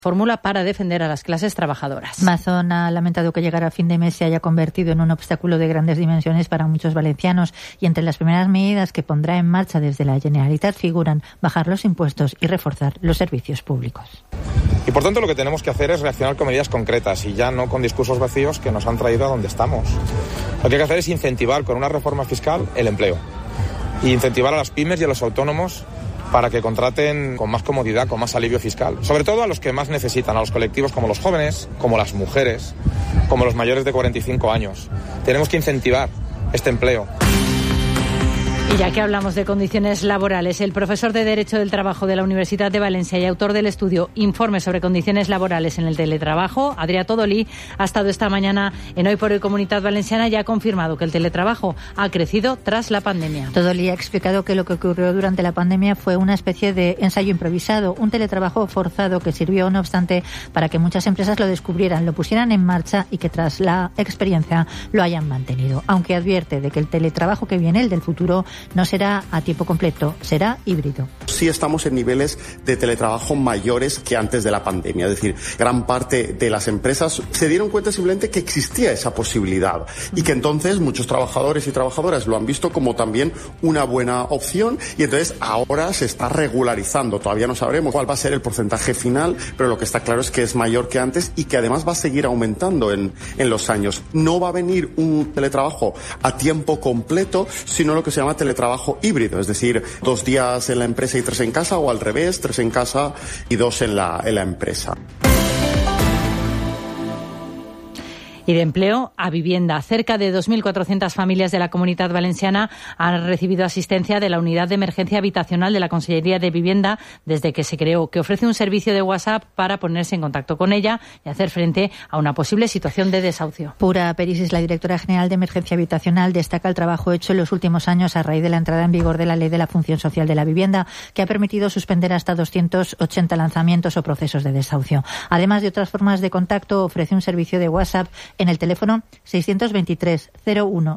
fórmula para defender a las clases trabajadoras. Mazón ha lamentado que llegar a fin de mes se haya convertido en un obstáculo de grandes dimensiones para muchos valencianos y entre las primeras medidas que pondrá en marcha desde la Generalitat figuran bajar los impuestos y reforzar los servicios públicos. Y por tanto lo que tenemos que hacer es reaccionar con medidas concretas y ya no con discursos vacíos que nos han traído a donde estamos. Lo que hay que hacer es incentivar con una reforma fiscal el empleo y incentivar a las pymes y a los autónomos para que contraten con más comodidad, con más alivio fiscal. Sobre todo a los que más necesitan, a los colectivos como los jóvenes, como las mujeres, como los mayores de 45 años. Tenemos que incentivar este empleo. Y ya que hablamos de condiciones laborales, el profesor de Derecho del Trabajo de la Universidad de Valencia y autor del estudio Informe sobre condiciones laborales en el teletrabajo, Adrià Todolí, ha estado esta mañana en Hoy por Hoy Comunidad Valenciana y ha confirmado que el teletrabajo ha crecido tras la pandemia. Todolí ha explicado que lo que ocurrió durante la pandemia fue una especie de ensayo improvisado, un teletrabajo forzado que sirvió, no obstante, para que muchas empresas lo descubrieran, lo pusieran en marcha y que tras la experiencia lo hayan mantenido. Aunque advierte de que el teletrabajo que viene, el del futuro, no será a tiempo completo, será híbrido. Sí estamos en niveles de teletrabajo mayores que antes de la pandemia. Es decir, gran parte de las empresas se dieron cuenta simplemente que existía esa posibilidad y que entonces muchos trabajadores y trabajadoras lo han visto como también una buena opción y entonces ahora se está regularizando. Todavía no sabremos cuál va a ser el porcentaje final, pero lo que está claro es que es mayor que antes y que además va a seguir aumentando en los años. No va a venir un teletrabajo a tiempo completo, sino lo que se llama teletrabajo híbrido, es decir, 2 días en la empresa y 3 en casa, o al revés, 3 en casa y 2 en la empresa. Y de empleo a vivienda. Cerca de 2.400 familias de la Comunidad Valenciana han recibido asistencia de la Unidad de Emergencia Habitacional de la Consellería de Vivienda desde que se creó, que ofrece un servicio de WhatsApp para ponerse en contacto con ella y hacer frente a una posible situación de desahucio. Pura Perisis, la directora general de Emergencia Habitacional, destaca el trabajo hecho en los últimos años a raíz de la entrada en vigor de la Ley de la Función Social de la Vivienda, que ha permitido suspender hasta 280 lanzamientos o procesos de desahucio. Además de otras formas de contacto, ofrece un servicio de WhatsApp en el teléfono 623 01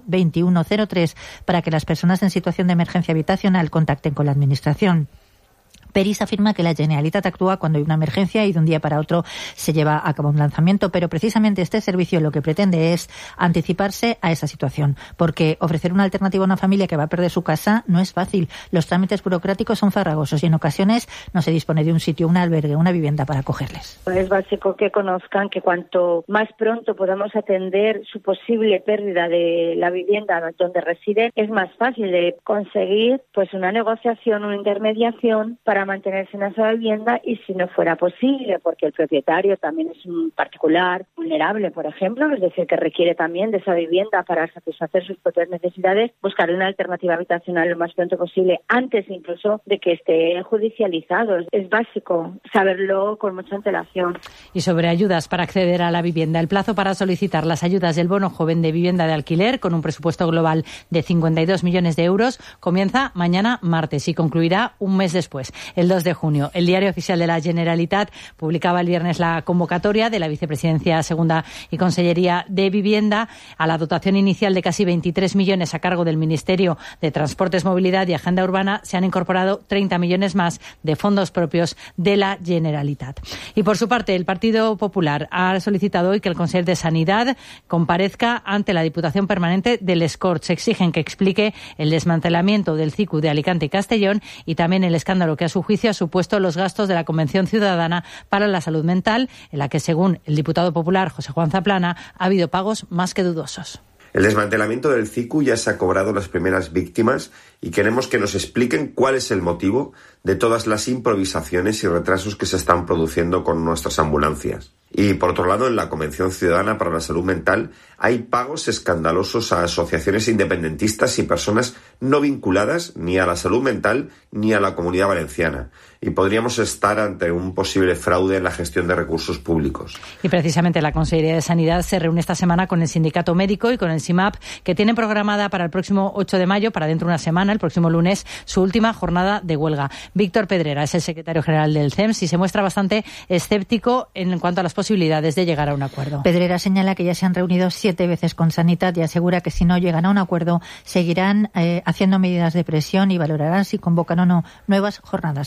2103 para que las personas en situación de emergencia habitacional contacten con la Administración. Peris afirma que la Generalitat actúa cuando hay una emergencia y de un día para otro se lleva a cabo un lanzamiento, pero precisamente este servicio lo que pretende es anticiparse a esa situación, porque ofrecer una alternativa a una familia que va a perder su casa no es fácil. Los trámites burocráticos son farragosos y en ocasiones no se dispone de un sitio, un albergue, una vivienda para acogerles. Es básico que conozcan que cuanto más pronto podamos atender su posible pérdida de la vivienda donde residen, es más fácil de conseguir pues una negociación, una intermediación para mantenerse en esa vivienda, y si no fuera posible, porque el propietario también es un particular vulnerable, por ejemplo, es decir, que requiere también de esa vivienda para satisfacer sus propias necesidades, buscar una alternativa habitacional lo más pronto posible, antes incluso de que esté judicializado. Es básico saberlo con mucha antelación. Y sobre ayudas para acceder a la vivienda, el plazo para solicitar las ayudas del bono joven de vivienda de alquiler, con un presupuesto global de 52 millones de euros, comienza mañana martes y concluirá un mes después. El 2 de junio, el Diario Oficial de la Generalitat publicaba el viernes la convocatoria de la Vicepresidencia Segunda y Consellería de Vivienda a la dotación inicial de casi 23 millones a cargo del Ministerio de Transportes, Movilidad y Agenda Urbana. Se han incorporado 30 millones más de fondos propios de la Generalitat. Y por su parte, el Partido Popular ha solicitado hoy que el Consell de Sanidad comparezca ante la Diputación Permanente del Corts. Exigen que explique el desmantelamiento del CICU de Alicante y Castellón y también el escándalo que a su juicio ha supuesto los gastos de la Convención Ciudadana para la Salud Mental, en la que, según el diputado popular José Juan Zaplana, ha habido pagos más que dudosos. El desmantelamiento del CICU ya se ha cobrado las primeras víctimas y queremos que nos expliquen cuál es el motivo de todas las improvisaciones y retrasos que se están produciendo con nuestras ambulancias. Y por otro lado, en la Convención Ciudadana para la Salud Mental hay pagos escandalosos a asociaciones independentistas y personas no vinculadas ni a la salud mental ni a la Comunidad Valenciana. Y podríamos estar ante un posible fraude en la gestión de recursos públicos. Y precisamente la Consellería de Sanidad se reúne esta semana con el Sindicato Médico y con el SIMAP, que tienen programada para el próximo 8 de mayo, para dentro de una semana, el próximo lunes, su última jornada de huelga. Víctor Pedrera es el secretario general del CEMS y se muestra bastante escéptico en cuanto a las posibilidades de llegar a un acuerdo. Pedrera señala que ya se han reunido 7 veces con Sanitat y asegura que si no llegan a un acuerdo seguirán haciendo medidas de presión y valorarán si convocan o no nuevas jornadas de huelga.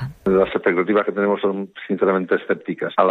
Málaga. Las expectativas que tenemos son sinceramente escépticas.